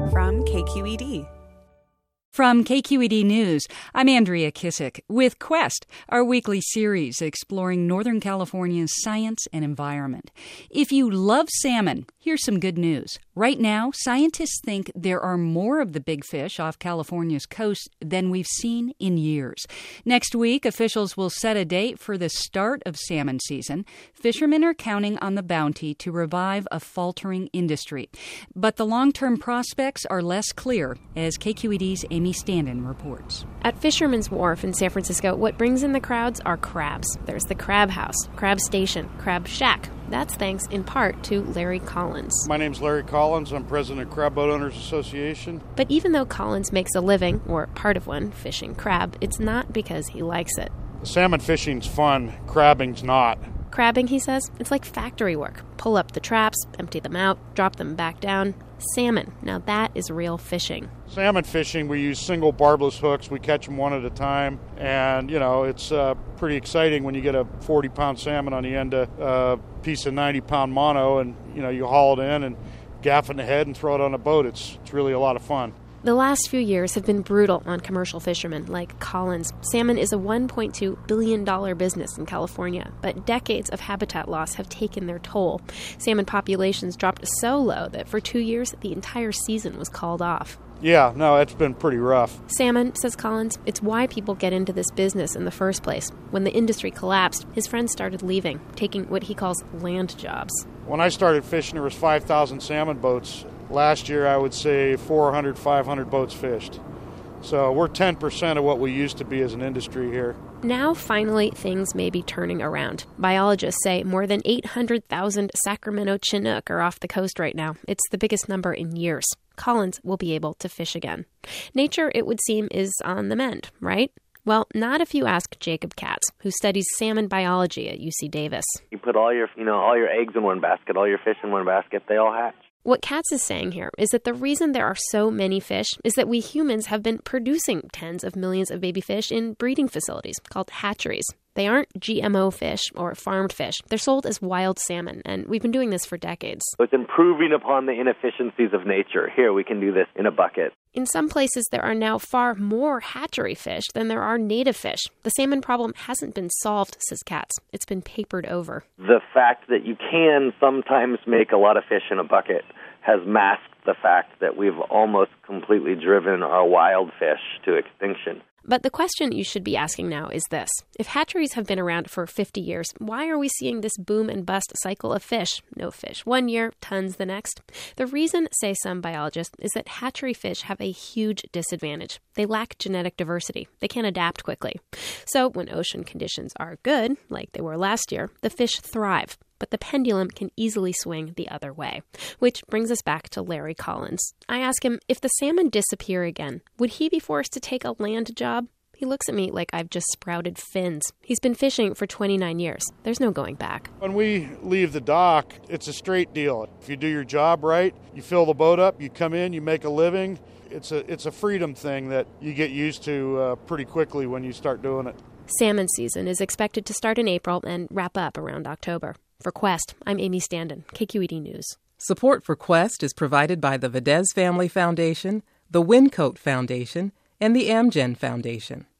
from KQED. From KQED News, I'm Andrea Kissick with Quest, our weekly series exploring Northern California's science and environment. If you love salmon, here's some good news. Right now, scientists think there are more of the big fish off California's coast than we've seen in years. Next week, officials will set a date for the start of salmon season. Fishermen are counting on the bounty to revive a faltering industry. But the long-term prospects are less clear, as KQED's Amy Standen reports. At Fisherman's Wharf in San Francisco, what brings in the crowds are crabs. There's the Crab House, Crab Station, Crab Shack. That's thanks in part to Larry Collins. My name's Larry Collins. I'm president of Crab Boat Owners Association. But even though Collins makes a living, or part of one, fishing crab, it's not because he likes it. Salmon fishing's fun. Crabbing's not. Crabbing, he says, it's like factory work. Pull up the traps, empty them out, drop them back down. Salmon, now that is real fishing. Salmon fishing, we use single barbless hooks. We catch them one at a time. And, it's pretty exciting when you get a 40-pound salmon on the end of a piece of 90-pound mono and, you haul it in and gaff in the head and throw it on a boat. It's really a lot of fun. The last few years have been brutal on commercial fishermen like Collins. Salmon is a $1.2 billion business in California, but decades of habitat loss have taken their toll. Salmon populations dropped so low that for 2 years, the entire season was called off. Yeah, no, it's been pretty rough. Salmon, says Collins, it's why people get into this business in the first place. When the industry collapsed, his friends started leaving, taking what he calls land jobs. When I started fishing, there was 5,000 salmon boats. Last year, I would say 400, 500 boats fished. So we're 10% of what we used to be as an industry here. Now, finally, things may be turning around. Biologists say more than 800,000 Sacramento Chinook are off the coast right now. It's the biggest number in years. Collins will be able to fish again. Nature, it would seem, is on the mend, right? Well, not if you ask Jacob Katz, who studies salmon biology at UC Davis. You put all your eggs in one basket, all your fish in one basket, they all hatch. What Katz is saying here is that the reason there are so many fish is that we humans have been producing tens of millions of baby fish in breeding facilities called hatcheries. They aren't GMO fish or farmed fish. They're sold as wild salmon, and we've been doing this for decades. It's improving upon the inefficiencies of nature. Here, we can do this in a bucket. In some places, there are now far more hatchery fish than there are native fish. The salmon problem hasn't been solved, says Katz. It's been papered over. The fact that you can sometimes make a lot of fish in a bucket has masked the fact that we've almost completely driven our wild fish to extinction. But the question you should be asking now is this. If hatcheries have been around for 50 years, why are we seeing this boom and bust cycle of fish? No fish 1 year, tons the next. The reason, say some biologists, is that hatchery fish have a huge disadvantage. They lack genetic diversity. They can't adapt quickly. So when ocean conditions are good, like they were last year, the fish thrive. But the pendulum can easily swing the other way. Which brings us back to Larry Collins. I ask him, if the salmon disappear again, would he be forced to take a land job? He looks at me like I've just sprouted fins. He's been fishing for 29 years. There's no going back. When we leave the dock, it's a straight deal. If you do your job right, you fill the boat up, you come in, you make a living. It's a freedom thing that you get used to pretty quickly when you start doing it. Salmon season is expected to start in April and wrap up around October. For Quest, I'm Amy Standen, KQED News. Support for Quest is provided by the Vadez Family Foundation, the Wincoat Foundation, and the Amgen Foundation.